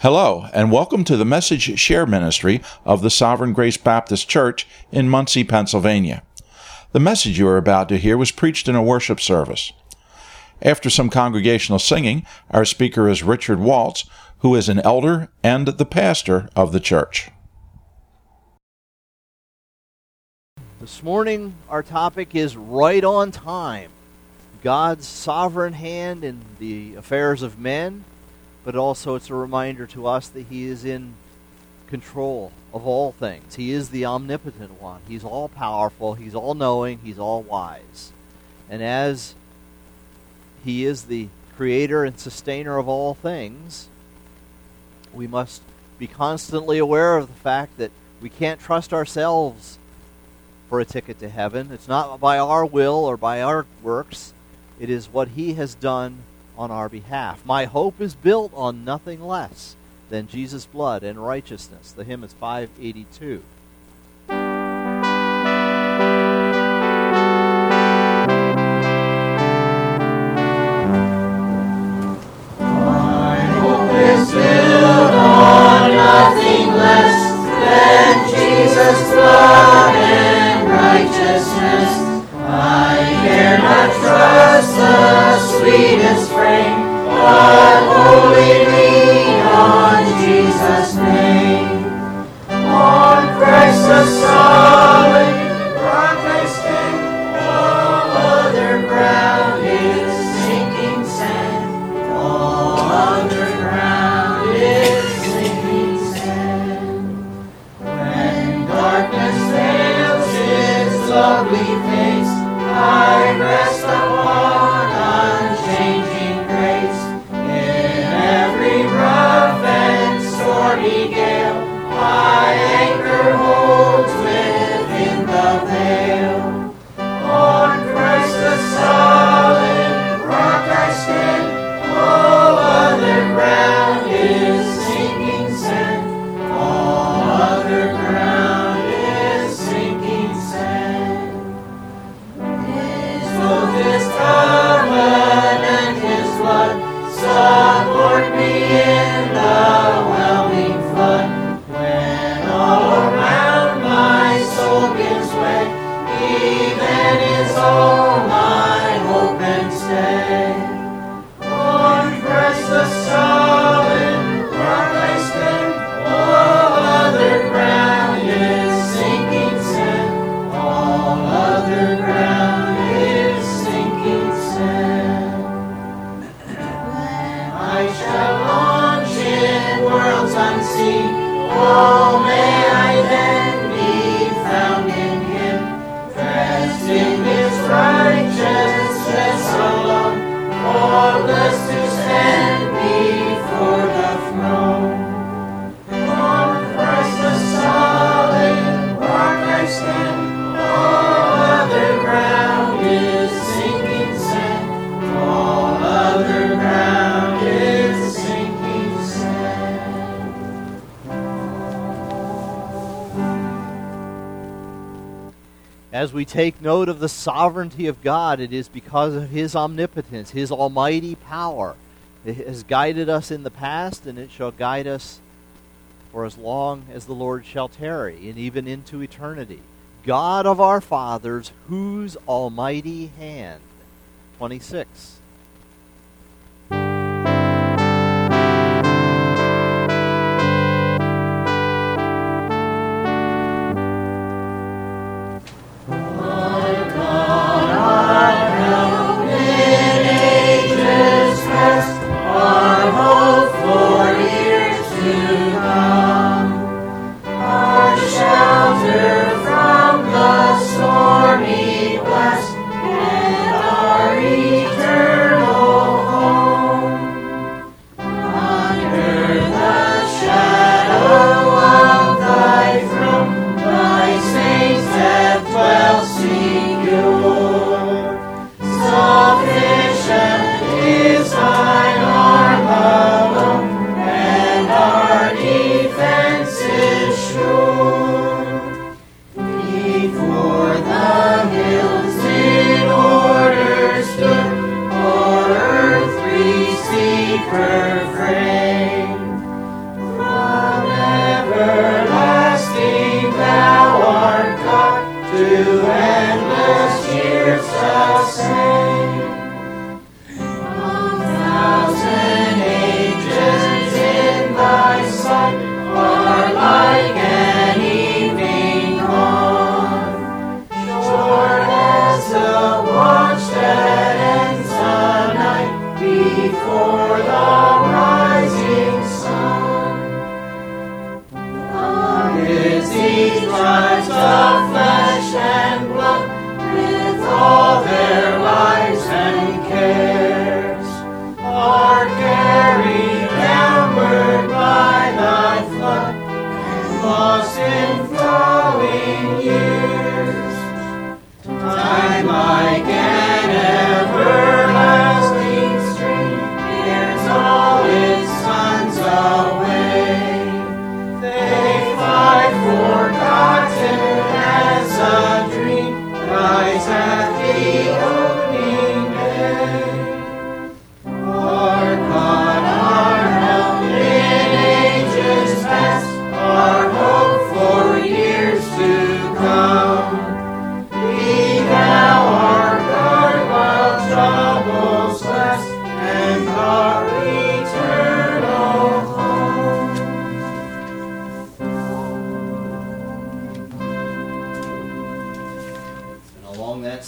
Hello, and welcome to the Message Share Ministry of the Sovereign Grace Baptist Church in Muncie, Pennsylvania. The message you are about to hear was preached in a worship service. After some congregational singing, our speaker is Richard Waltz, who is an elder and the pastor of the church. This morning, our topic is right on time. God's sovereign hand in the affairs of men, but also it's a reminder to us that He is in control of all things. He is the omnipotent one. He's all-powerful. He's all-knowing. He's all-wise. And as He is the creator and sustainer of all things, we must be constantly aware of the fact that we can't trust ourselves for a ticket to heaven. It's not by our will or by our works. It is what He has done on our behalf. My hope is built on nothing less than Jesus' blood and righteousness. The hymn is 582. My hope is built on nothing less than Jesus' blood and righteousness. I dare not trust the sweetest frame, but wholly lean on Jesus' name. On Christ the solid rock I stand, all other ground is sinking sand. All other ground is sinking sand. When darkness veils its lovely face, I rest upon unchanging grace. In every rough and stormy gale, my anchor holds within the veil. On Christ the solid rock I stand, all other ground is sinking sand. All other ground is sinking sand. Both His covenant, His blood, support me in the whelming flood. When all around my soul gives way, He then is all my hope and stay. On Christ the solid rock I stand, all other ground is sinking sand. All other ground is sinking sand. When I shall launch in worlds unseen, oh, may I then be found in Him, dressed in His righteousness alone, faultless to stand before the throne. On Christ the solid rock I stand, all other ground is sinking sand. All other ground is sinking sand. As we take note of the sovereignty of God, it is because of His omnipotence, His almighty power. It has guided us in the past, and it shall guide us for as long as the Lord shall tarry, and even into eternity. God of our fathers, whose almighty hand. 26. Our hope for years to come, our shelter from the stormy blast, and our eternal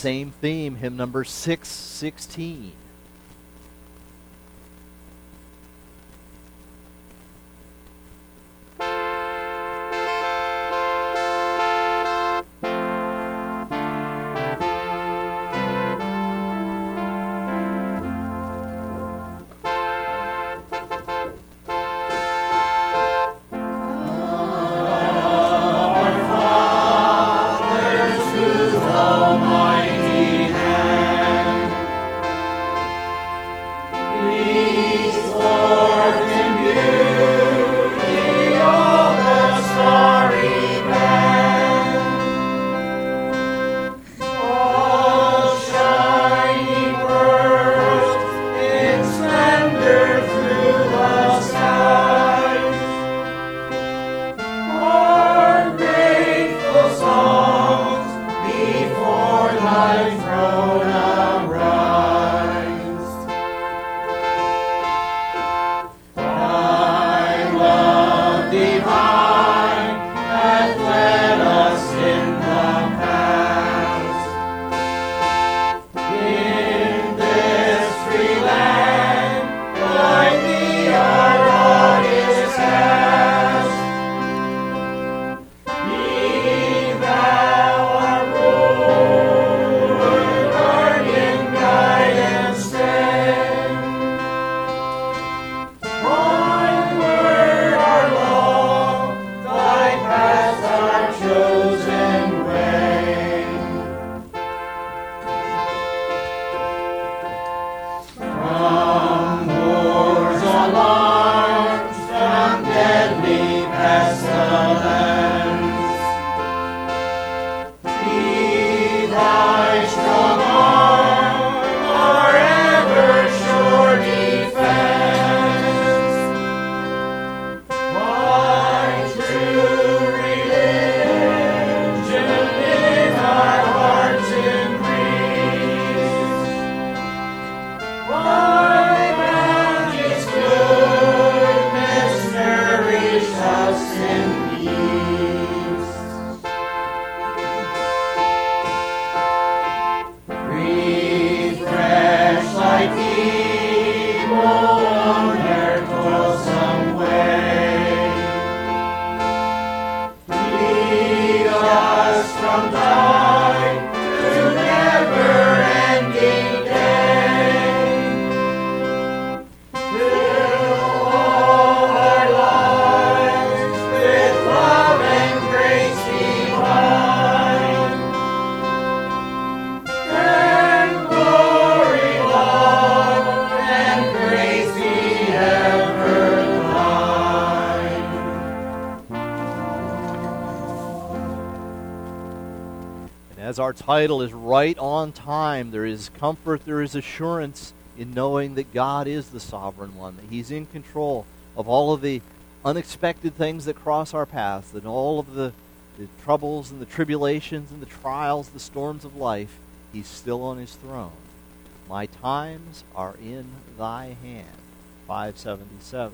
same theme, hymn number 616. As our title is Right on Time, there is comfort, there is assurance in knowing that God is the sovereign one, that He's in control of all of the unexpected things that cross our paths, and all of the troubles and the tribulations and the trials, the storms of life. He's still on His throne. My times are in Thy hand. 577.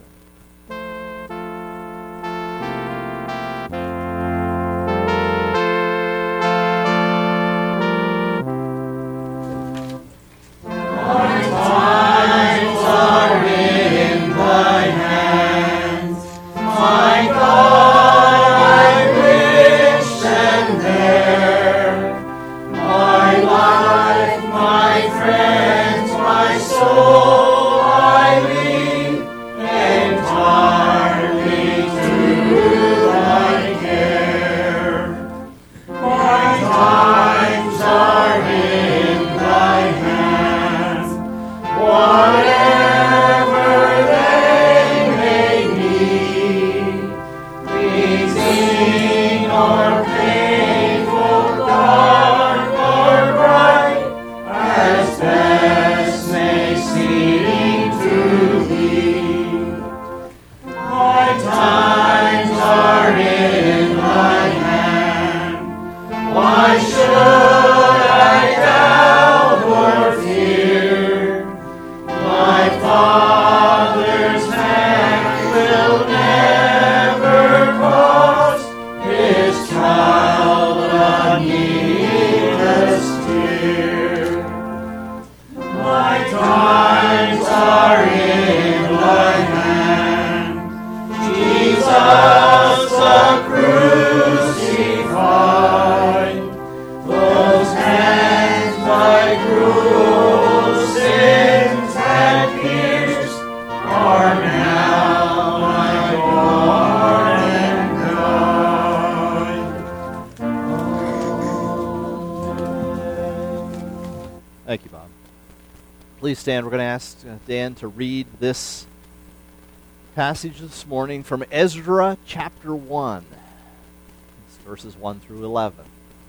My friends, my soul I leave, and Please stand. We're going to ask Dan to read this passage this morning from Ezra chapter 1. It's verses 1 through 11.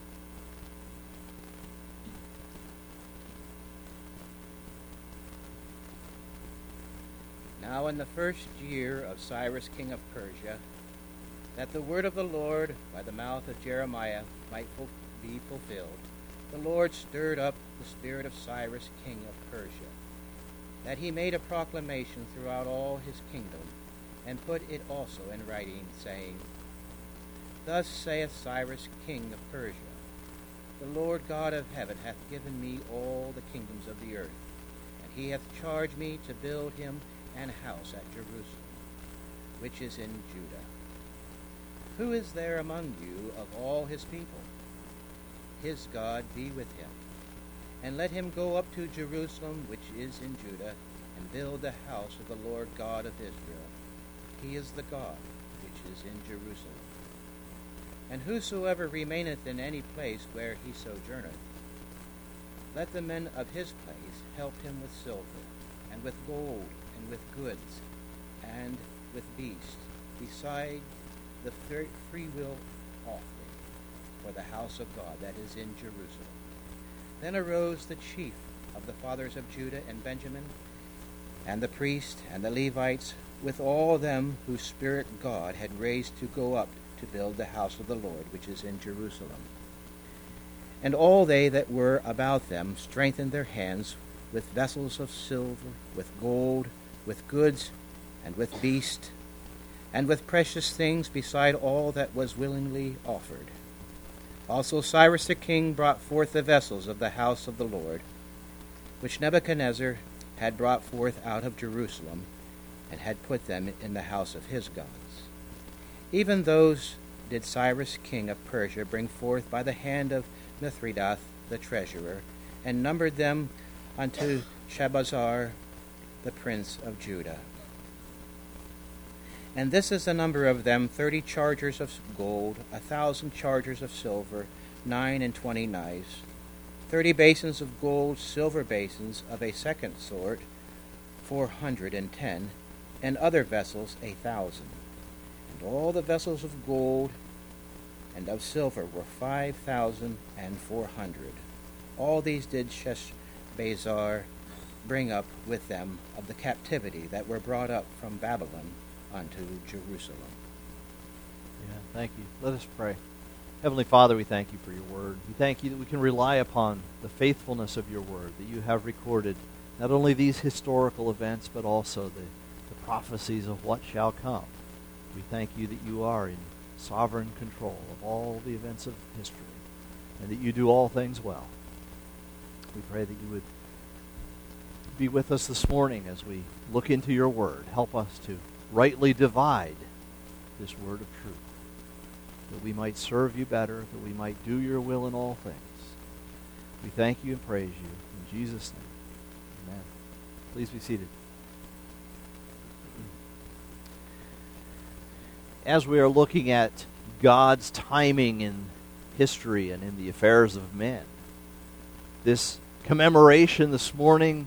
Now in the first year of Cyrus king of Persia, that the word of the Lord by the mouth of Jeremiah might be fulfilled, the Lord stirred up the spirit of Cyrus king of Persia, that he made a proclamation throughout all his kingdom, and put it also in writing, saying, Thus saith Cyrus king of Persia, The Lord God of heaven hath given me all the kingdoms of the earth, and he hath charged me to build him an house at Jerusalem, which is in Judah. Who is there among you of all his people? His God be with him. And let him go up to Jerusalem, which is in Judah, and build the house of the Lord God of Israel. He is the God which is in Jerusalem. And whosoever remaineth in any place where he sojourneth, let the men of his place help him with silver, and with gold, and with goods, and with beasts, beside the freewill offering for the house of God that is in Jerusalem. Then arose the chief of the fathers of Judah and Benjamin, and the priests and the Levites, with all them whose spirit God had raised to go up to build the house of the Lord which is in Jerusalem. And all they that were about them strengthened their hands with vessels of silver, with gold, with goods, and with beasts, and with precious things beside all that was willingly offered. Also Cyrus the king brought forth the vessels of the house of the Lord, which Nebuchadnezzar had brought forth out of Jerusalem, and had put them in the house of his gods. Even those did Cyrus king of Persia bring forth by the hand of Mithridath the treasurer, and numbered them unto Shabazar the prince of Judah. And this is the number of them, 30 chargers of gold, 1,000 chargers of silver, 29 knives, 30 basins of gold, silver basins of a second sort, 410, and other vessels 1,000. And all the vessels of gold and of silver were 5,400. All these did Sheshbazzar bring up with them of the captivity that were brought up from Babylon unto Jerusalem. Yeah, thank you. Let us pray. Heavenly Father, we thank you for your word. We thank you that we can rely upon the faithfulness of your word, that you have recorded not only these historical events, but also the prophecies of what shall come. We thank you that you are in sovereign control of all the events of history, and that you do all things well. We pray that you would be with us this morning as we look into your word. Help us to rightly divide this word of truth, that we might serve you better, that we might do your will in all things. We thank you and praise you. In Jesus' name, amen. Please be seated. As we are looking at God's timing in history and in the affairs of men, this commemoration this morning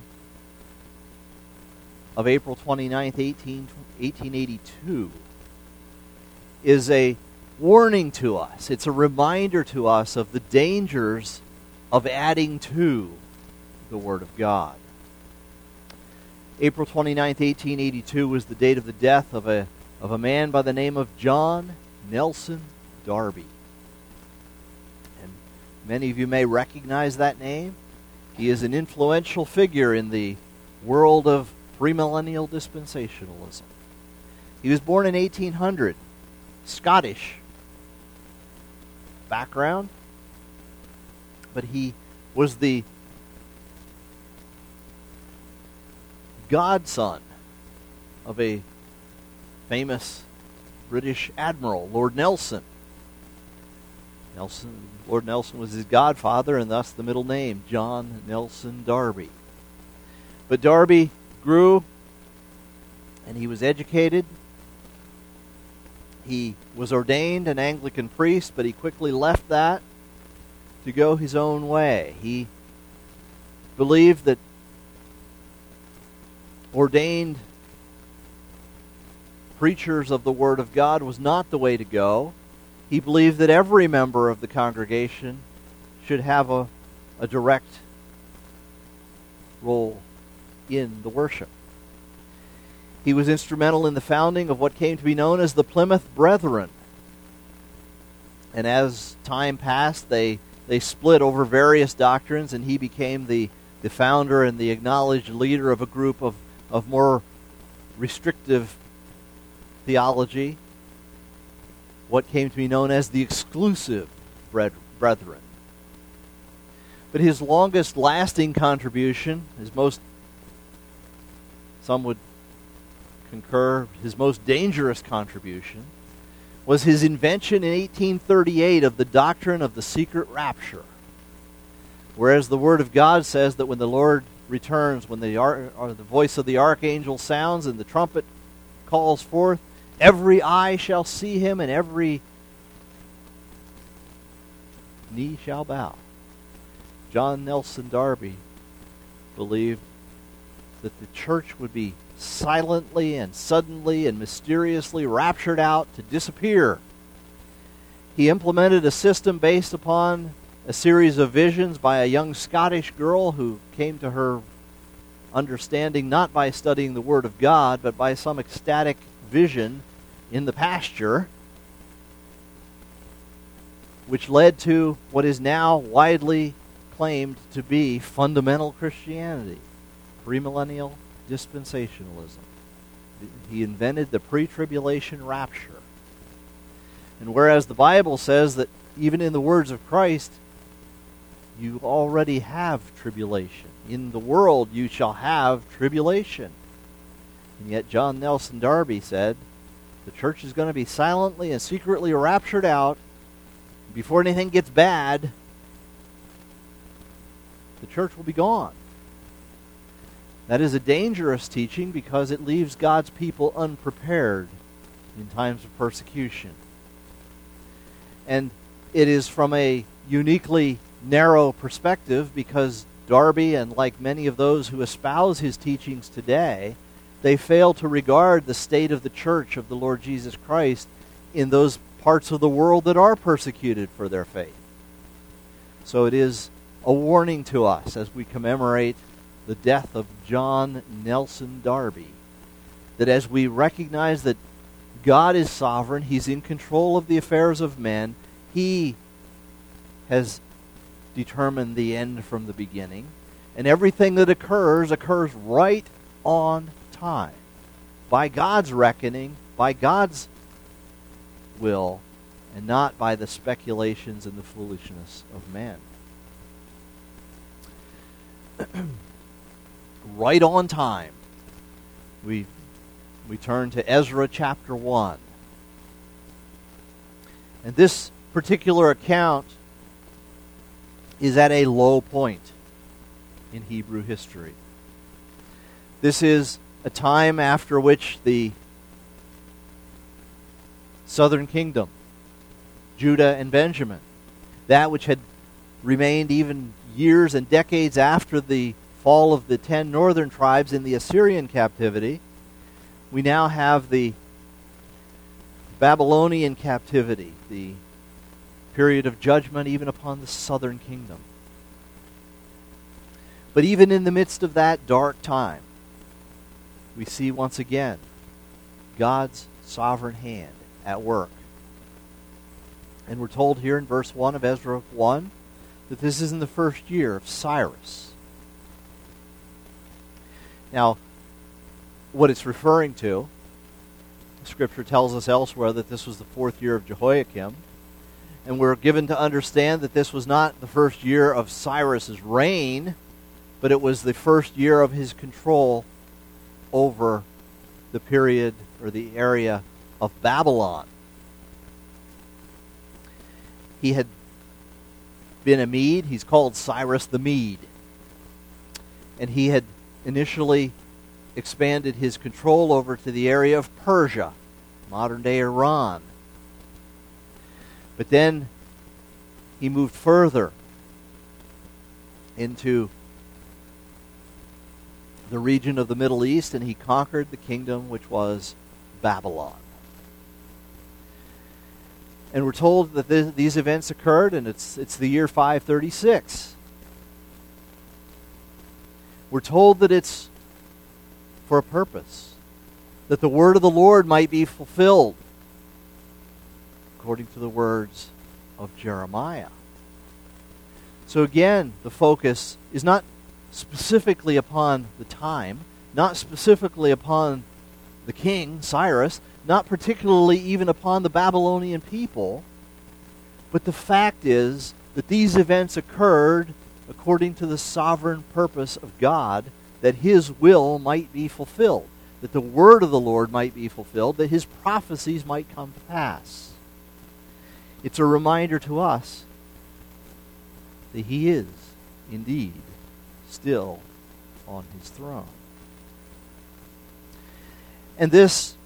of April 29th, 1882 is a warning to us. It's a reminder to us of the dangers of adding to the Word of God. April 29th, 1882 was the date of the death of a man by the name of John Nelson Darby. And many of you may recognize that name. He is an influential figure in the world of premillennial dispensationalism. He was born in 1800, Scottish background, but he was the godson of a famous British admiral, Lord Nelson. Lord Nelson was his godfather, and thus the middle name, John Nelson Darby. But Darby grew, and he was educated. He was ordained an Anglican priest, but he quickly left that to go his own way. He believed that ordained preachers of the Word of God was not the way to go. He believed that every member of the congregation should have a direct role in the worship. He was instrumental in the founding of what came to be known as the Plymouth Brethren. And as time passed, they split over various doctrines, and he became the founder and the acknowledged leader of a group of more restrictive theology, what came to be known as the Exclusive Brethren. But his longest lasting contribution, some would concur, his most dangerous contribution, was his invention in 1838 of the doctrine of the secret rapture. Whereas the Word of God says that when the Lord returns, when the voice of the archangel sounds and the trumpet calls forth, every eye shall see him and every knee shall bow. John Nelson Darby believed that the church would be silently and suddenly and mysteriously raptured out to disappear. He implemented a system based upon a series of visions by a young Scottish girl who came to her understanding not by studying the Word of God, but by some ecstatic vision in the pasture, which led to what is now widely claimed to be fundamental Christianity, premillennial dispensationalism. He invented the pre-tribulation rapture. And whereas the Bible says that even in the words of Christ, you already have tribulation. In the world you shall have tribulation. And yet John Nelson Darby said, the church is going to be silently and secretly raptured out. Before anything gets bad, the church will be gone. That is a dangerous teaching because it leaves God's people unprepared in times of persecution. And it is from a uniquely narrow perspective because Darby, and like many of those who espouse his teachings today, they fail to regard the state of the church of the Lord Jesus Christ in those parts of the world that are persecuted for their faith. So it is a warning to us as we commemorate the death of John Nelson Darby, that as we recognize that God is sovereign, He's in control of the affairs of men, He has determined the end from the beginning, and everything that occurs right on time, by God's reckoning, by God's will, and not by the speculations and the foolishness of men. Right on time. We turn to Ezra chapter 1. And this particular account is at a low point in Hebrew history. This is a time after which the southern kingdom, Judah and Benjamin, that which had remained even years and decades after the fall of the 10 northern tribes in the Assyrian captivity, we now have the Babylonian captivity, the period of judgment even upon the southern kingdom. But even in the midst of that dark time, we see once again God's sovereign hand at work. And we're told here in verse 1 of Ezra 1 that this is in the first year of Cyrus. Now, what it's referring to, Scripture tells us elsewhere that this was the 4th year of Jehoiakim, and we're given to understand that this was not the first year of Cyrus's reign, but it was the first year of his control over the period or the area of Babylon. He had been a Mede. He's called Cyrus the Mede. And he had initially expanded his control over to the area of Persia, modern-day Iran. But then he moved further into the region of the Middle East, and he conquered the kingdom which was Babylon. And we're told that these events occurred, and it's the year 536. We're told that it's for a purpose, that the word of the Lord might be fulfilled, according to the words of Jeremiah. So again, the focus is not specifically upon the time, not specifically upon the king, Cyrus, not particularly even upon the Babylonian people, but the fact is that these events occurred according to the sovereign purpose of God, that his will might be fulfilled, that the word of the Lord might be fulfilled, that his prophecies might come to pass. It's a reminder to us that he is indeed still on his throne. And this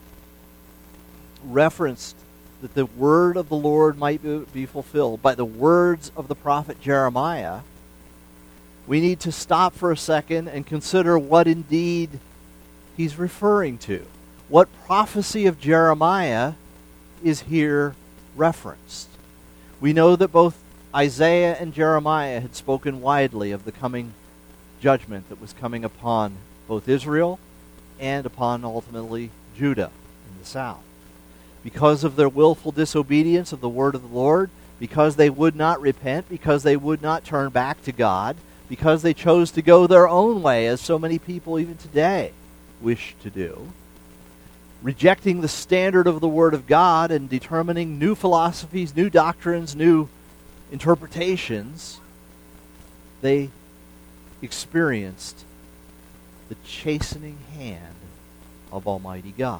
referenced that the word of the Lord might be fulfilled by the words of the prophet Jeremiah. We need to stop for a second and consider what indeed he's referring to. What prophecy of Jeremiah is here referenced? We know that both Isaiah and Jeremiah had spoken widely of the coming judgment that was coming upon both Israel and upon ultimately Judah in the south. Because of their willful disobedience of the word of the Lord, because they would not repent, because they would not turn back to God, because they chose to go their own way, as so many people even today wish to do, rejecting the standard of the Word of God and determining new philosophies, new doctrines, new interpretations, they experienced the chastening hand of Almighty God.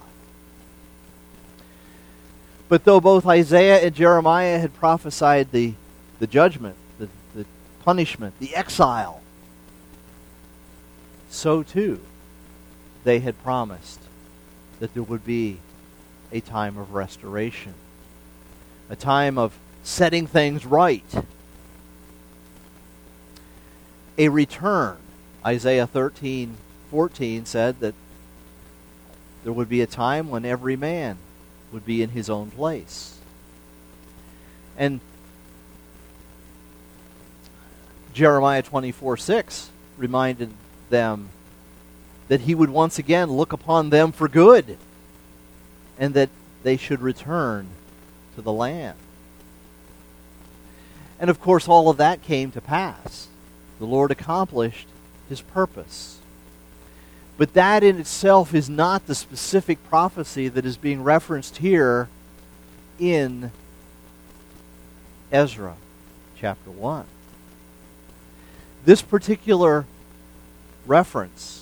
But though both Isaiah and Jeremiah had prophesied the judgment, the punishment, the exile, so too they had promised that there would be a time of restoration, a time of setting things right, a return. Isaiah 13:14 said that there would be a time when every man would be in his own place. And Jeremiah 24:6 reminded them that he would once again look upon them for good, and that they should return to the land. And of course, all of that came to pass. The Lord accomplished his purpose. But that in itself is not the specific prophecy that is being referenced here in Ezra chapter 1. This particular reference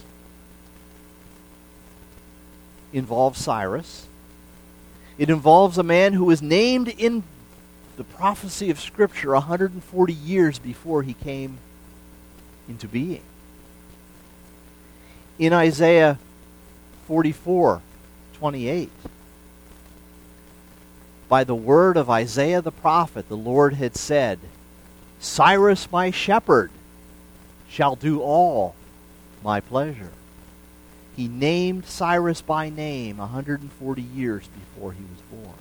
involves Cyrus. It involves a man who was named in the prophecy of Scripture 140 years before he came into being. In Isaiah 44:28, by the word of Isaiah the prophet, the Lord had said, "Cyrus my shepherd shall do all my pleasure." He named Cyrus by name 140 years before he was born.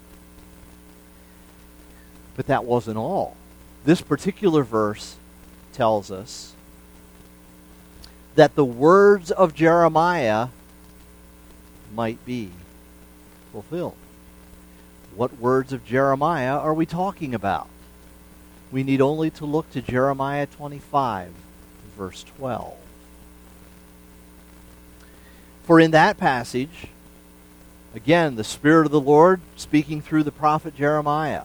But that wasn't all. This particular verse tells us that the words of Jeremiah might be fulfilled. What words of Jeremiah are we talking about? We need only to look to Jeremiah 25, verse 12. For in that passage, again, the Spirit of the Lord, speaking through the prophet Jeremiah,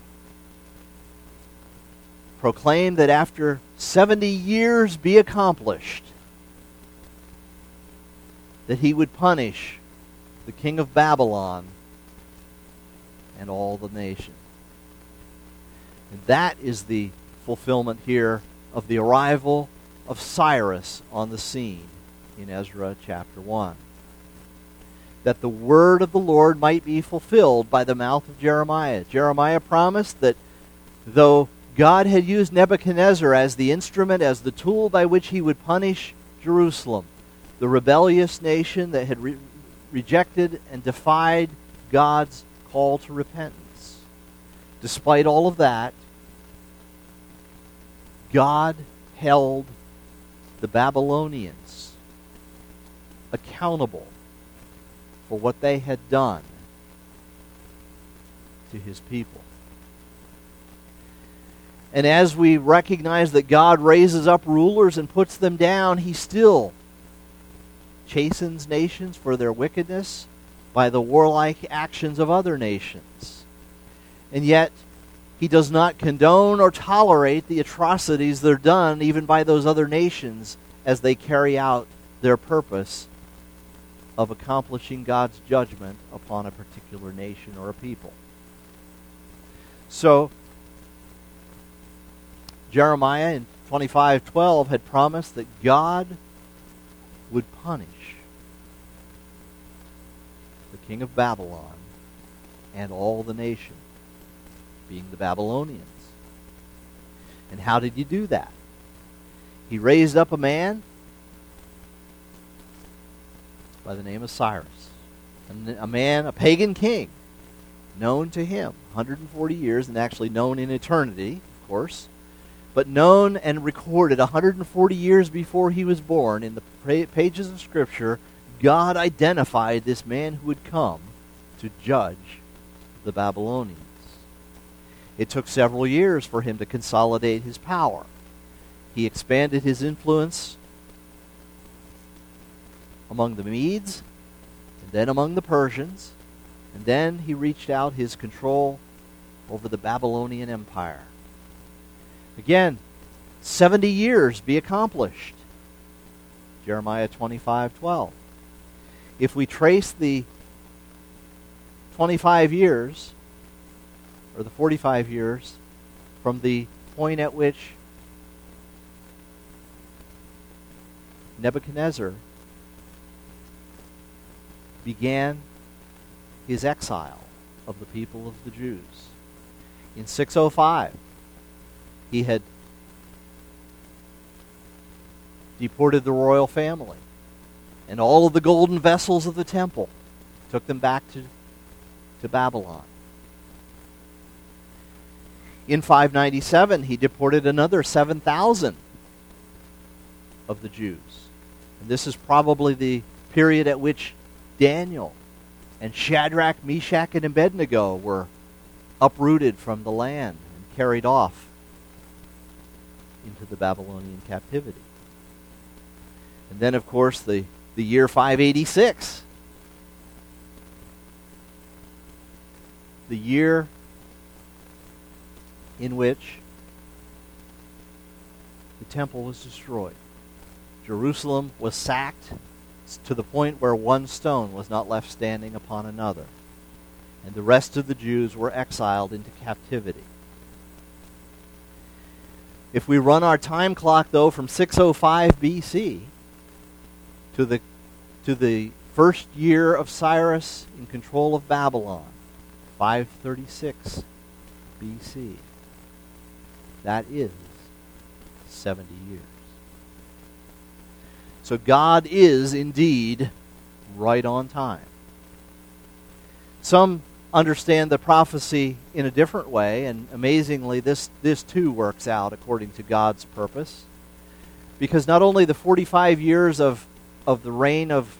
proclaimed that after 70 years be accomplished, that he would punish the king of Babylon and all the nation. And that is the fulfillment here of the arrival of Cyrus on the scene in Ezra chapter 1. That the word of the Lord might be fulfilled by the mouth of Jeremiah. Jeremiah promised that though God had used Nebuchadnezzar as the instrument, as the tool by which he would punish Jerusalem, the rebellious nation that had rejected and defied God's call to repentance. Despite all of that, God held the Babylonians accountable for what they had done to his people. And as we recognize that God raises up rulers and puts them down, he still chastens nations for their wickedness by the warlike actions of other nations. And yet, he does not condone or tolerate the atrocities that are done even by those other nations as they carry out their purpose of accomplishing God's judgment upon a particular nation or a people. So, Jeremiah in 25:12 had promised that God would punish the king of Babylon and all the nation, being the Babylonians. And how did he do that? He raised up a man by the name of Cyrus, a pagan king, known to him 140 years, and actually known in eternity, of course, but known and recorded 140 years before he was born. In the pages of Scripture, God identified this man who would come to judge the Babylonians. It took several years for him to consolidate his power. He expanded his influence among the Medes, and then among the Persians, and then he reached out his control over the Babylonian Empire. Again, 70 years be accomplished. Jeremiah 25:12. If we trace the 25 years, or the 45 years, from the point at which Nebuchadnezzar began his exile of the people of the Jews. In 605, he had deported the royal family and all of the golden vessels of the temple, took them back to Babylon. In 597, he deported another 7,000 of the Jews. And this is probably the period at which Daniel and Shadrach, Meshach, and Abednego were uprooted from the land and carried off into the Babylonian captivity. And then, of course, the year 586. The year in which the temple was destroyed. Jerusalem was sacked to the point where one stone was not left standing upon another. And the rest of the Jews were exiled into captivity. If we run our time clock, though, from 605 BC to the first year of Cyrus in control of Babylon, 536 BC, that is 70 years. So God is indeed right on time. Some understand the prophecy in a different way, and amazingly, this too works out according to God's purpose. Because not only the 45 years of the reign of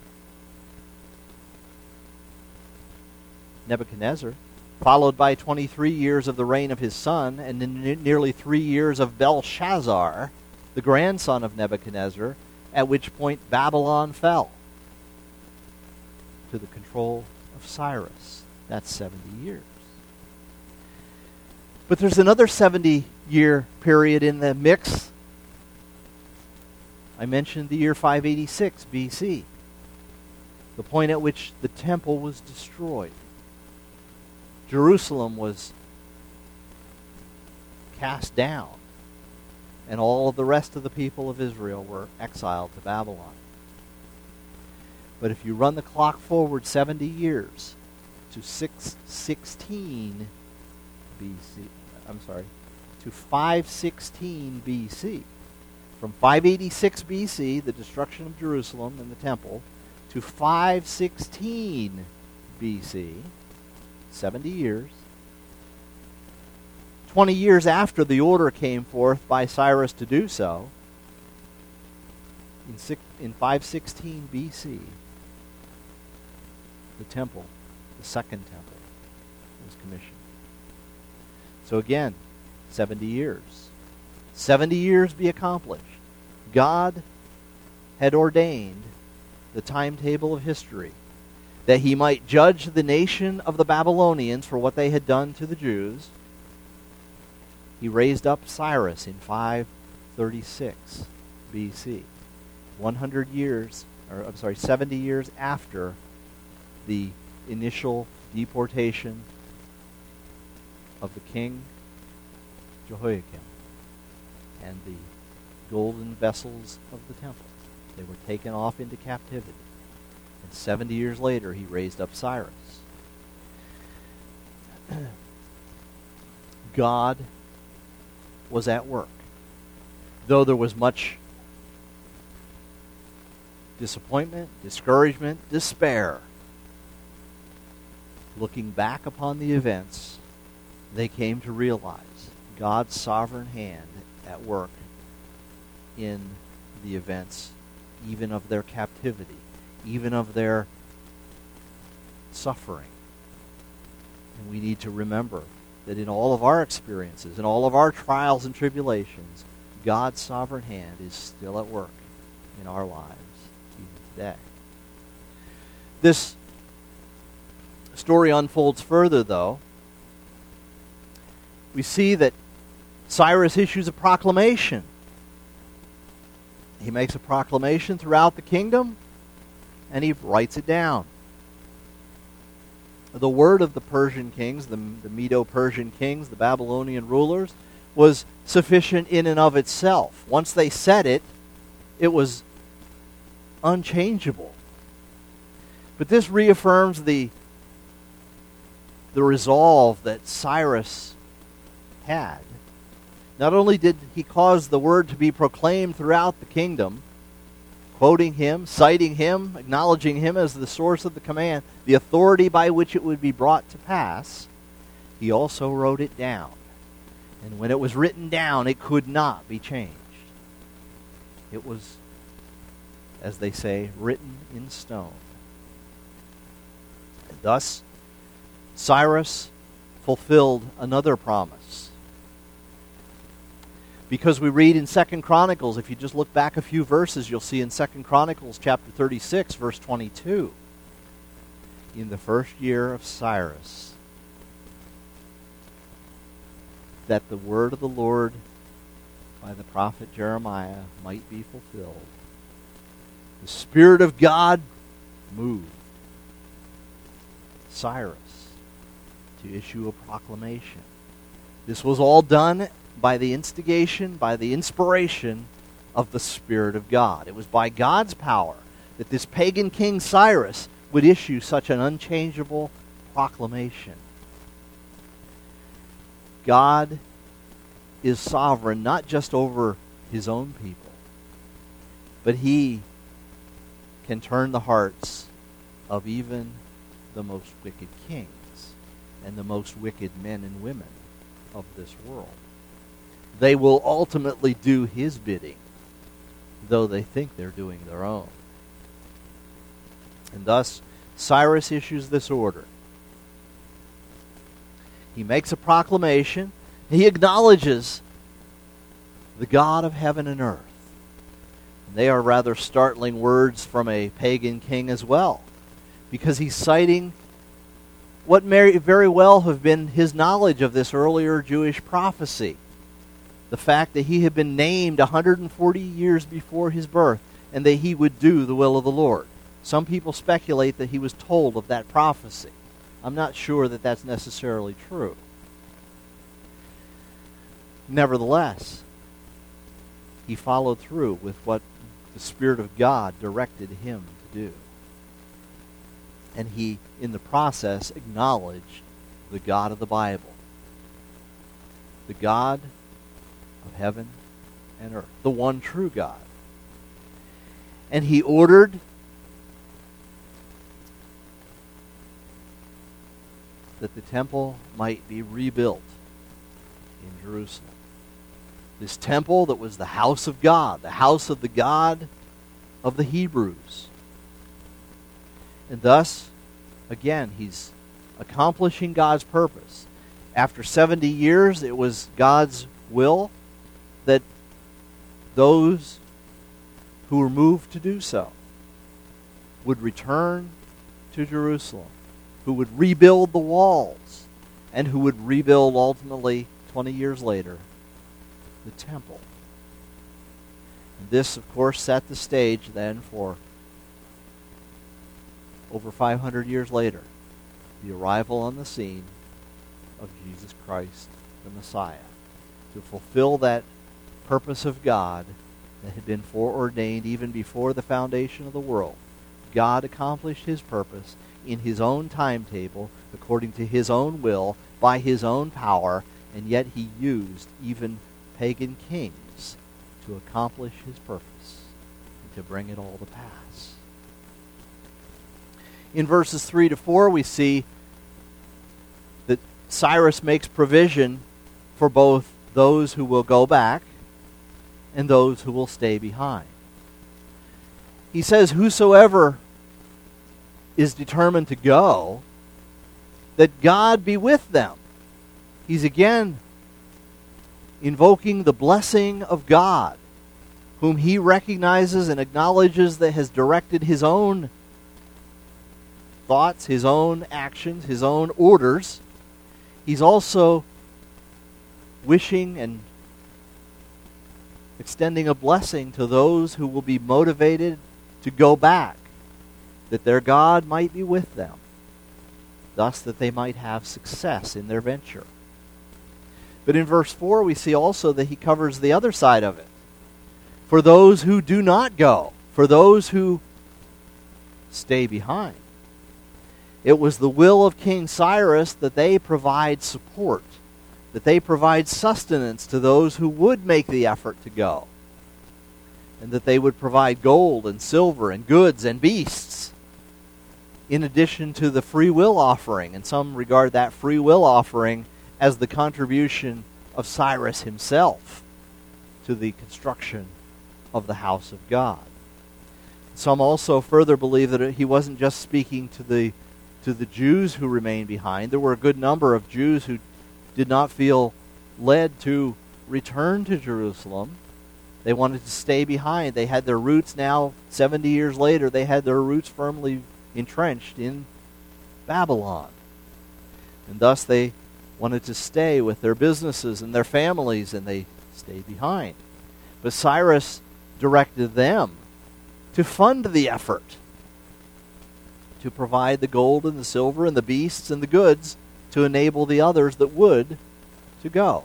Nebuchadnezzar, followed by 23 years of the reign of his son, and then nearly 3 years of Belshazzar, the grandson of Nebuchadnezzar, at which point Babylon fell to the control of Cyrus. That's 70 years. But there's another 70-year period in the mix. I mentioned the year 586 BC, the point at which the temple was destroyed. Jerusalem was cast down, and all of the rest of the people of Israel were exiled to Babylon. But if you run the clock forward 70 years to 516 BC, from 586 BC, the destruction of Jerusalem and the temple, to 516 BC, 70 years. 20 years after the order came forth by Cyrus to do so, in 516 BC, the temple, the second temple, was commissioned. So again, 70 years. 70 years be accomplished. God had ordained the timetable of history that he might judge the nation of the Babylonians for what they had done to the Jews. He raised up Cyrus in 536 BC. 70 years after the initial deportation of the king Jehoiakim and the golden vessels of the temple. They were taken off into captivity. And 70 years later, he raised up Cyrus. God was at work. Though there was much disappointment, discouragement, despair, looking back upon the events, they came to realize God's sovereign hand at work in the events, even of their captivity, even of their suffering. And we need to remember that in all of our experiences, in all of our trials and tribulations, God's sovereign hand is still at work in our lives even today. This story unfolds further, though. We see that Cyrus issues a proclamation. He makes a proclamation throughout the kingdom, and he writes it down. The word of the Persian kings, the Medo-Persian kings, the Babylonian rulers, was sufficient in and of itself. Once they said it, it was unchangeable. But this reaffirms the resolve that Cyrus had. Not only did he cause the word to be proclaimed throughout the kingdom, quoting him, citing him, acknowledging him as the source of the command, the authority by which it would be brought to pass, he also wrote it down. And when it was written down, it could not be changed. It was, as they say, written in stone. And thus, Cyrus fulfilled another promise. Because we read in 2 Chronicles, if you just look back a few verses, you'll see in 2 Chronicles chapter 36, verse 22, in the first year of Cyrus, that the word of the Lord by the prophet Jeremiah might be fulfilled. The Spirit of God moved Cyrus to issue a proclamation. This was all done by the instigation, by the inspiration of the Spirit of God. It was by God's power that this pagan king Cyrus would issue such an unchangeable proclamation. God is sovereign not just over his own people, but he can turn the hearts of even the most wicked kings and the most wicked men and women of this world. They will ultimately do his bidding, though they think they're doing their own. And thus, Cyrus issues this order. He makes a proclamation. He acknowledges the God of heaven and earth. And they are rather startling words from a pagan king as well, because he's citing what may very well have been his knowledge of this earlier Jewish prophecy. The fact that he had been named 140 years before his birth, and that he would do the will of the Lord. Some people speculate that he was told of that prophecy. I'm not sure that that's necessarily true. Nevertheless, he followed through with what the Spirit of God directed him to do. And he, in the process, acknowledged the God of the Bible. The God of heaven and earth, the one true God. And he ordered that the temple might be rebuilt in Jerusalem. This temple that was the house of God, the house of the God of the Hebrews. And thus, again, he's accomplishing God's purpose. After 70 years, it was God's will that those who were moved to do so would return to Jerusalem, who would rebuild the walls, and who would rebuild ultimately, 20 years later, the temple. And this, of course, set the stage then for over 500 years later, the arrival on the scene of Jesus Christ, the Messiah, to fulfill that purpose of God that had been foreordained even before the foundation of the world. God accomplished his purpose in his own timetable, according to his own will, by his own power, and yet he used even pagan kings to accomplish his purpose and to bring it all to pass. In verses 3 to 4, we see that Cyrus makes provision for both those who will go back and those who will stay behind. He says, whosoever is determined to go, that God be with them. He's again invoking the blessing of God, whom he recognizes and acknowledges that has directed his own thoughts, his own actions, his own orders. He's also wishing and extending a blessing to those who will be motivated to go back, that their God might be with them, thus that they might have success in their venture. But in verse 4, we see also that he covers the other side of it. For those who do not go, for those who stay behind, it was the will of King Cyrus that they provide support, that they provide sustenance to those who would make the effort to go, and that they would provide gold and silver and goods and beasts, in addition to the free will offering. And some regard that free will offering as the contribution of Cyrus himself to the construction of the house of God. Some also further believe that he wasn't just speaking to the Jews who remained behind. There were a good number of Jews who did not feel led to return to Jerusalem. They wanted to stay behind. They had their roots now, 70 years later, they had their roots firmly entrenched in Babylon. And thus they wanted to stay with their businesses and their families, and they stayed behind. But Cyrus directed them to fund the effort, to provide the gold and the silver and the beasts and the goods to enable the others that would to go.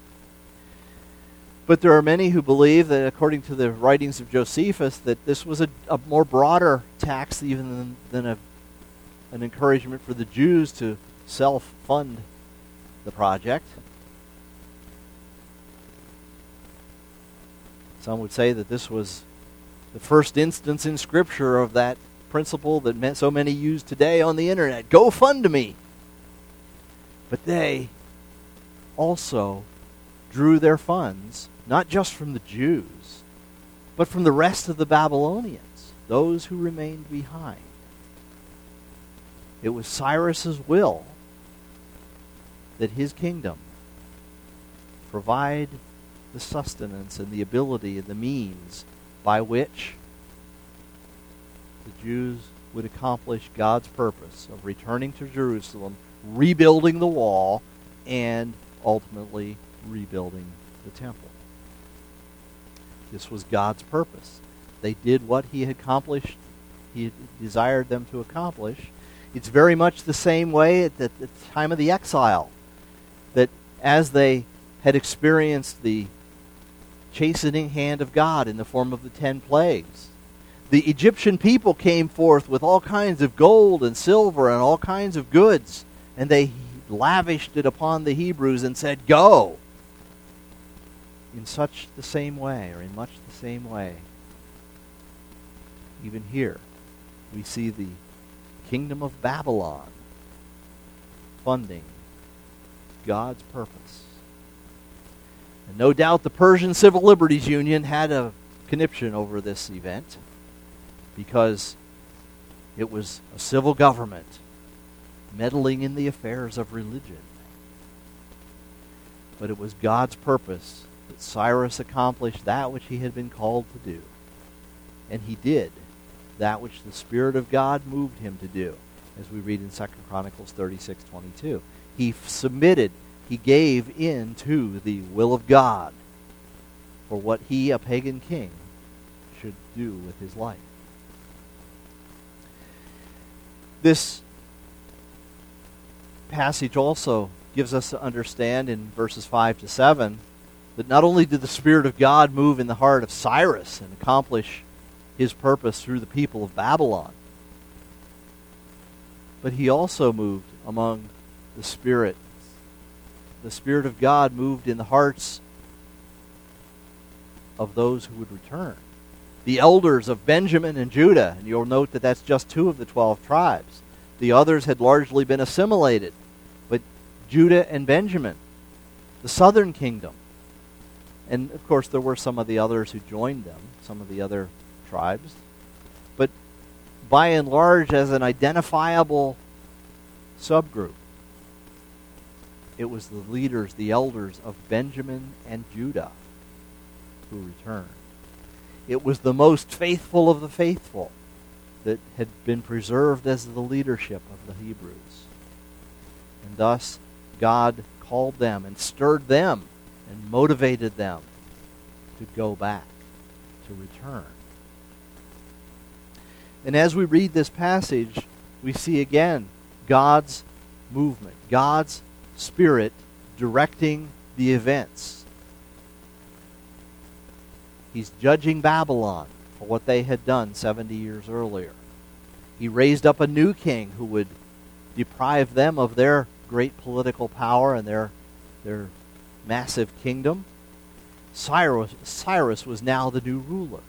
But there are many who believe that, according to the writings of Josephus, that this was a more broader tax even than an encouragement for the Jews to self-fund the project. Some would say that this was the first instance in Scripture of that principle that so many use today on the internet. Go fund me! But they also drew their funds not just from the Jews, but from the rest of the Babylonians, those who remained behind. It was Cyrus's will that his kingdom provide the sustenance and the ability and the means by which the Jews would accomplish God's purpose of returning to Jerusalem, rebuilding the wall, and ultimately rebuilding the temple. This was God's purpose. They did what he had accomplished, he had desired them to accomplish. It's very much the same way at the time of the exile, that as they had experienced the chastening hand of God in the form of the 10 plagues, the Egyptian people came forth with all kinds of gold and silver and all kinds of goods, and they lavished it upon the Hebrews and said, "Go." in such the same way, or in much the same way, even here, we see the kingdom of Babylon funding God's purpose. And no doubt the Persian Civil Liberties Union had a conniption over this event, because it was a civil government meddling in the affairs of religion. But it was God's purpose that Cyrus accomplished that which he had been called to do. And he did that which the Spirit of God moved him to do, as we read in 2 Chronicles 36:22. He submitted, he gave in to the will of God for what he, a pagan king, should do with his life. This passage also gives us to understand in verses 5 to 7 that not only did the Spirit of God move in the heart of Cyrus and accomplish his purpose through the people of Babylon, but he also moved among the Spirit. The Spirit of God moved in the hearts of those who would return. The elders of Benjamin and Judah, and you'll note that that's just 2 of the 12 tribes. The others had largely been assimilated. But Judah and Benjamin, the southern kingdom, and of course there were some of the others who joined them, some of the other tribes, but by and large as an identifiable subgroup, it was the leaders, the elders of Benjamin and Judah who returned. It was the most faithful of the faithful that had been preserved as the leadership of the Hebrews. And thus, God called them and stirred them and motivated them to go back, to return. And as we read this passage, we see again God's movement, God's Spirit directing the events. He's judging Babylon for what they had done 70 years earlier. He raised up a new king who would deprive them of their great political power and their massive kingdom. Cyrus was now the new ruler.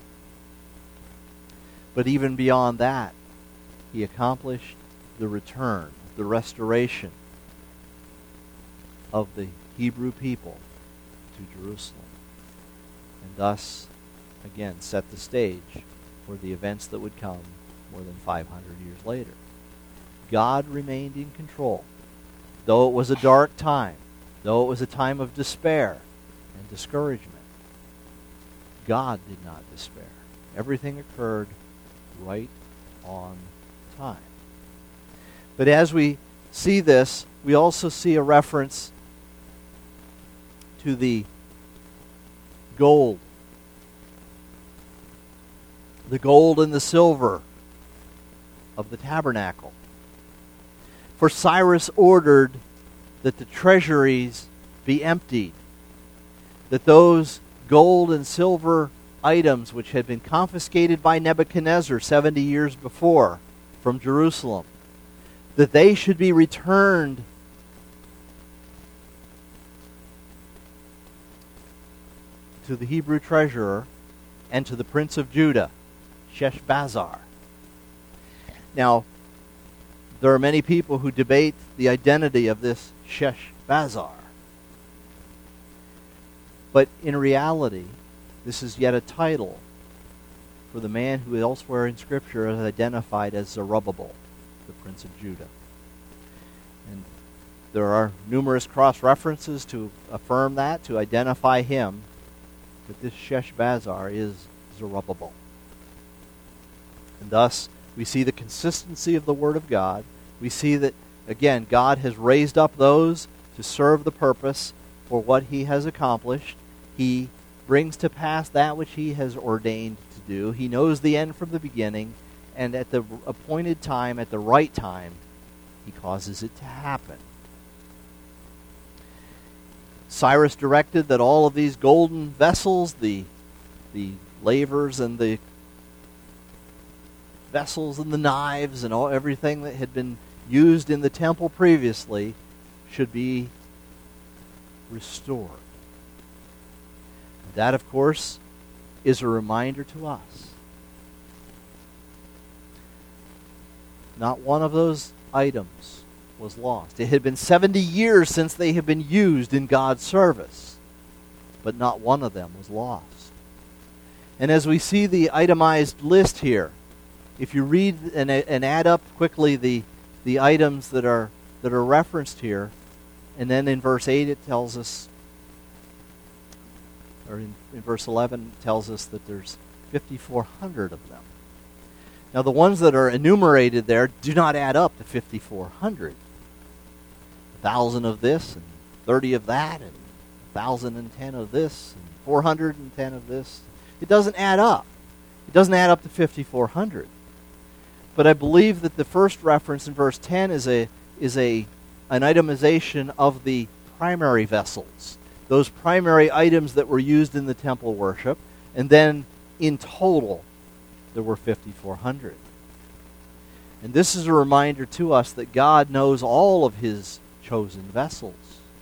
But even beyond that, he accomplished the return, the restoration of the Hebrew people to Jerusalem. And thus, again, set the stage for the events that would come more than 500 years later. God remained in control. Though it was a dark time, though it was a time of despair and discouragement, God did not despair. Everything occurred right on time. But as we see this, we also see a reference to the gold and the silver of the tabernacle. For Cyrus ordered that the treasuries be emptied, that those gold and silver items which had been confiscated by Nebuchadnezzar 70 years before from Jerusalem, that they should be returned to the Hebrew treasurer and to the prince of Judah, Sheshbazzar. Now, there are many people who debate the identity of this Sheshbazzar. But in reality, this is yet a title for the man who elsewhere in Scripture is identified as Zerubbabel, the prince of Judah. And there are numerous cross-references to affirm that, to identify him, but this Sheshbazzar is Zerubbabel. And thus, we see the consistency of the Word of God. We see that, again, God has raised up those to serve the purpose for what He has accomplished. He brings to pass that which He has ordained to do. He knows the end from the beginning, and at the appointed time, at the right time, He causes it to happen. Cyrus directed that all of these golden vessels, the lavers and the vessels and the knives and everything that had been used in the temple previously should be restored. That, of course, is a reminder to us. Not one of those items was lost. It had been 70 years since they had been used in God's service, but not one of them was lost. And as we see the itemized list here, if you read and add up quickly the items that are referenced here, and then in verse 8 it tells us, or in verse 11 it tells us that there's 5,400 of them. Now the ones that are enumerated there do not add up to 5,400. 1,000 of this, and 30 of that, and 1,010 of this, and 410 of this. It doesn't add up. It doesn't add up to 5,400. But I believe that the first reference in verse 10 is an itemization of the primary vessels, those primary items that were used in the temple worship, and then in total there were 5,400. And this is a reminder to us that God knows all of his chosen vessels.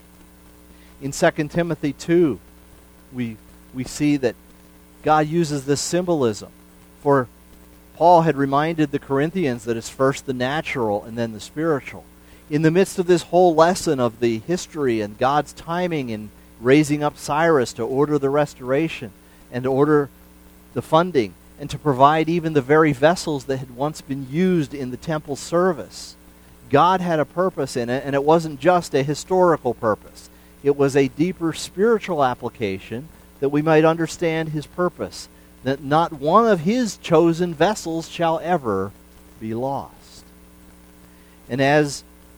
In 2 Timothy 2, we see that God uses this symbolism. For Paul had reminded the Corinthians that it's first the natural and then the spiritual. In the midst of this whole lesson of the history and God's timing in raising up Cyrus to order the restoration and to order the funding and to provide even the very vessels that had once been used in the temple service, God had a purpose in it, and it wasn't just a historical purpose. It was a deeper spiritual application that we might understand his purpose, that not one of his chosen vessels shall ever be lost. And as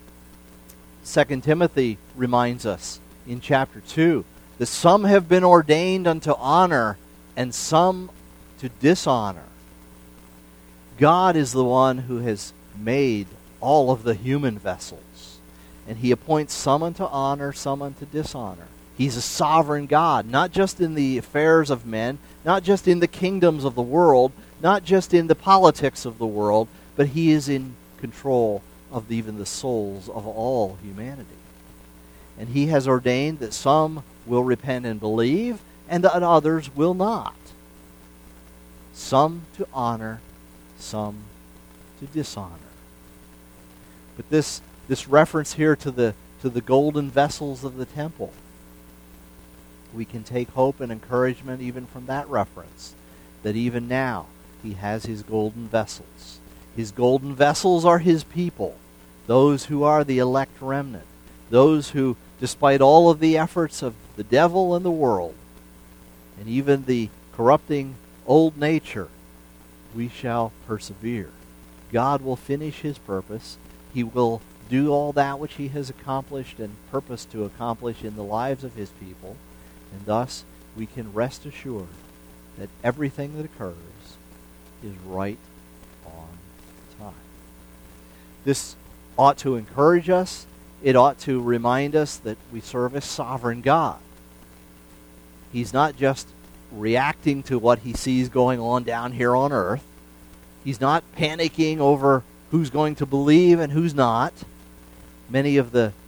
2 Timothy reminds us in chapter 2, that some have been ordained unto honor and some to dishonor. God is the one who has made all of the human vessels, and he appoints some unto honor, some unto dishonor. He's a sovereign God, not just in the affairs of men, not just in the kingdoms of the world, not just in the politics of the world, but he is in control of even the souls of all humanity. And he has ordained that some will repent and believe, and that others will not. Some to honor, some to dishonor. But this reference here to the golden vessels of the temple, we can take hope and encouragement even from that reference, that even now he has his golden vessels. His golden vessels are his people, those who are the elect remnant, those who, despite all of the efforts of the devil and the world, and even the corrupting old nature, we shall persevere. God will finish his purpose. He will do all that which he has accomplished and purposed to accomplish in the lives of his people, and thus we can rest assured that everything that occurs is right on time. This ought to encourage us. It ought to remind us that we serve a sovereign God. He's not just reacting to what he sees going on down here on earth. He's not panicking over who's going to believe and who's not. Many of the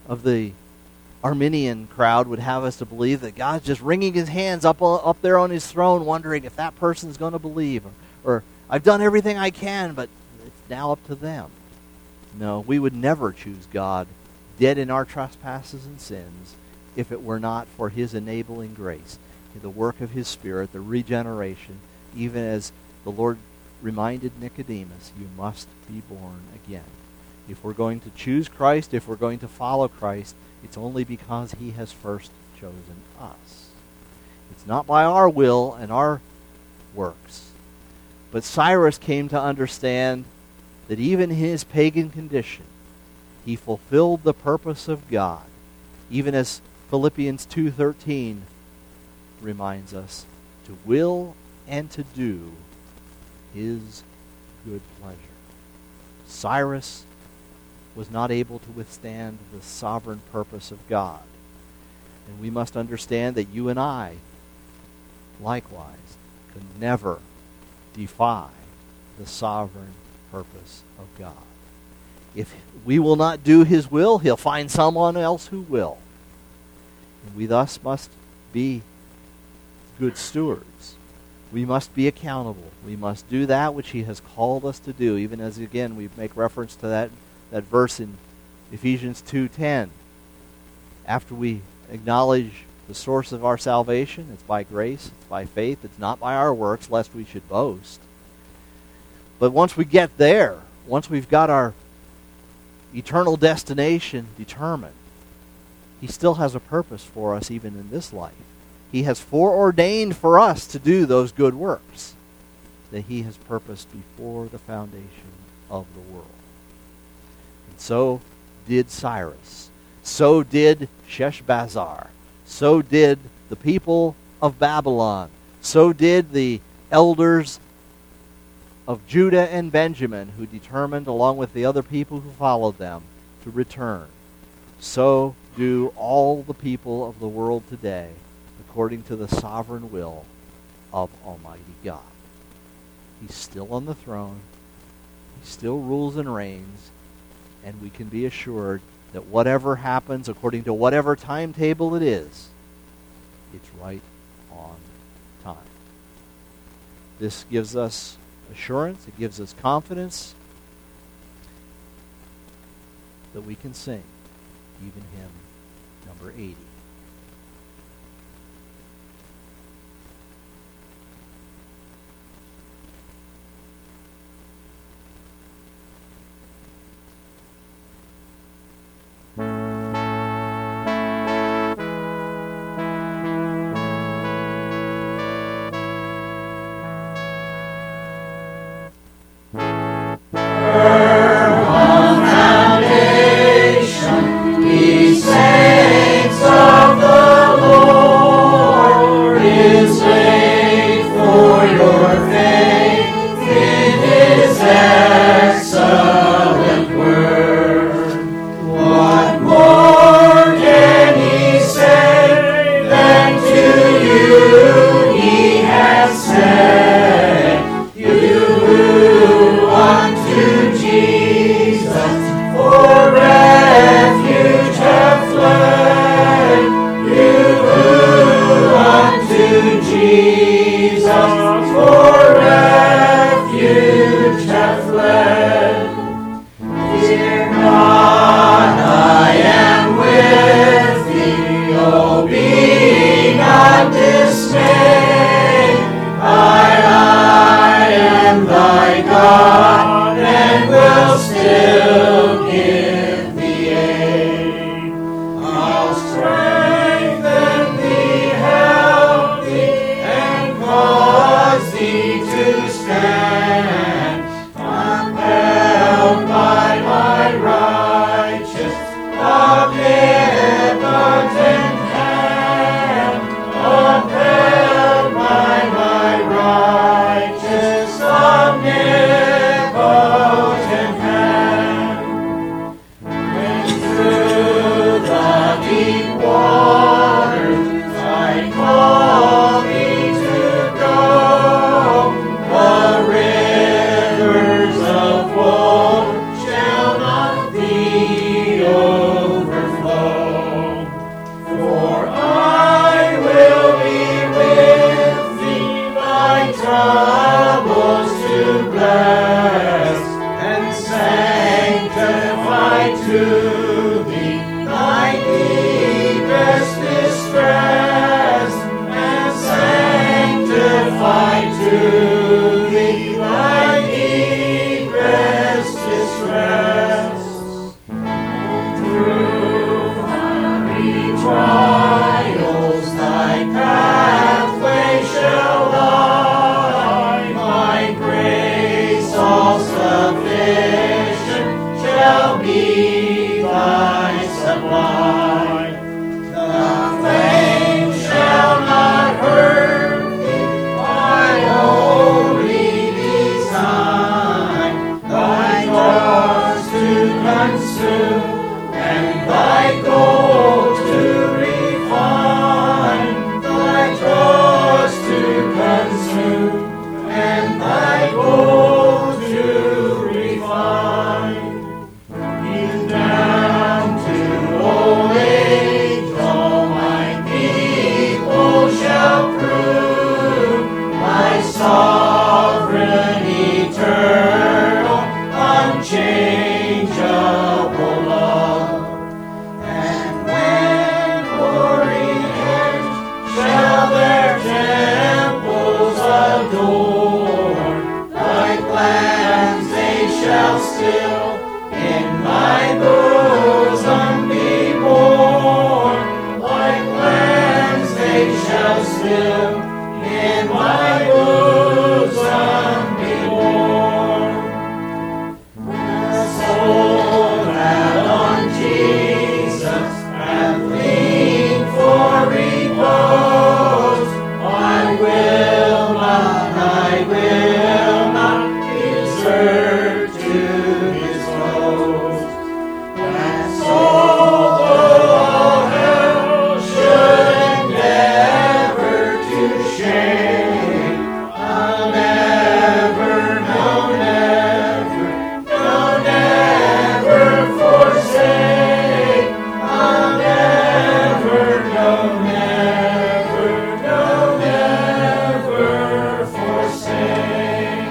Arminian crowd would have us to believe that God's just wringing his hands up there on his throne, wondering if that person's going to believe, or I've done everything I can, but it's now up to them. No, we would never choose God dead in our trespasses and sins if it were not for his enabling grace, the work of his Spirit, the regeneration, even as the Lord reminded Nicodemus, you must be born again. If we're going to choose Christ, if we're going to follow Christ, it's only because he has first chosen us. It's not by our will and our works. But Cyrus came to understand that even in his pagan condition, he fulfilled the purpose of God, even as Philippians 2:13 reminds us, to will and to do his good pleasure. Cyrus was not able to withstand the sovereign purpose of God. And we must understand that you and I, likewise, could never defy the sovereign purpose of God. If we will not do his will, he'll find someone else who will. And we thus must be good stewards. We must be accountable. We must do that which he has called us to do, even as, again, we make reference to that verse in Ephesians 2:10. After we acknowledge the source of our salvation, it's by grace, it's by faith, it's not by our works, lest we should boast. But once we get there, once we've got our eternal destination determined, he still has a purpose for us even in this life. He has foreordained for us to do those good works that he has purposed before the foundation of the world. And so did Cyrus. So did Sheshbazzar. So did the people of Babylon. So did the elders of Judah and Benjamin, who determined, along with the other people who followed them, to return. So do all the people of the world today, according to the sovereign will of Almighty God. He's still on the throne. He still rules and reigns. And we can be assured that whatever happens, according to whatever timetable it is, it's right on time. This gives us assurance. It gives us confidence that we can sing even hymn number 80. Through the deep water. still in my bosom be born. The soul that on Jesus hath leaned for repose, I will not desert to his foes. That soul, though all hell should endeavor to shake, I'll never, no never forsake. I'll never, no never forsake.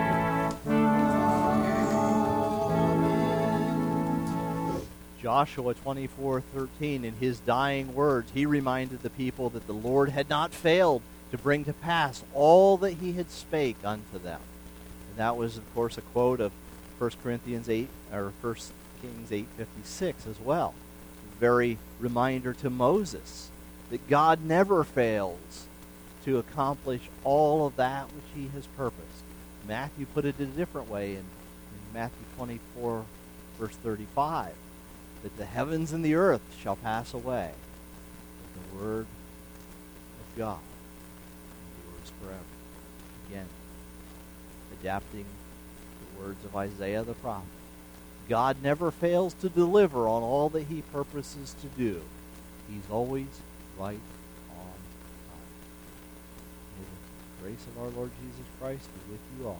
Joshua 24:13, in his dying words, he reminded the people that the Lord had not failed to bring to pass all that he had spake unto them. And that was, of course, a quote of 1 Corinthians 8, or 1 Kings 8:56 as well. A very reminder to Moses that God never fails to accomplish all of that which he has purposed. Matthew put it a different way in Matthew 24, verse 35. That the heavens and the earth shall pass away, but the word of God endures forever. Again, adapting the words of Isaiah the prophet. God never fails to deliver on all that he purposes to do. He's always right on time. May the grace of our Lord Jesus Christ be with you all.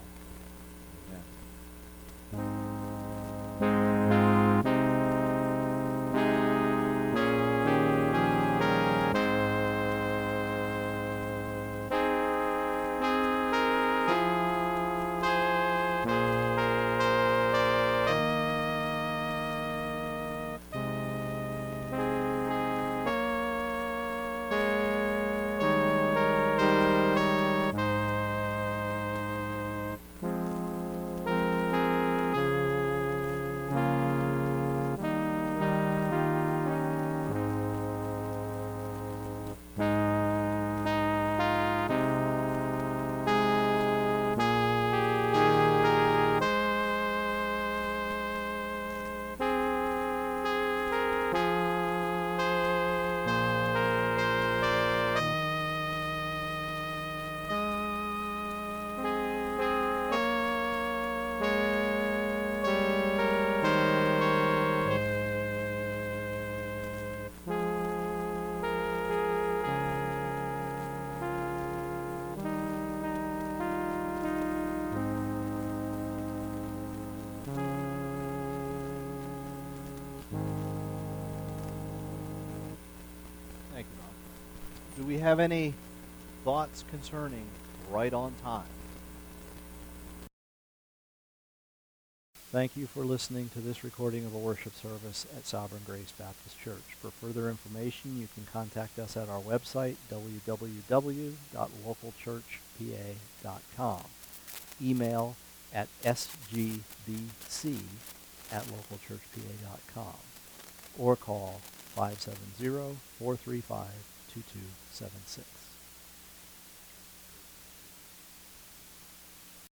Amen. Thank you, Bob. Do we have any thoughts concerning right on time? Thank you for listening to this recording of a worship service at Sovereign Grace Baptist Church. For further information, you can contact us at our website, www.localchurchpa.com. Email at sgbbc@localchurchpa.com. Or call 570-435-2276.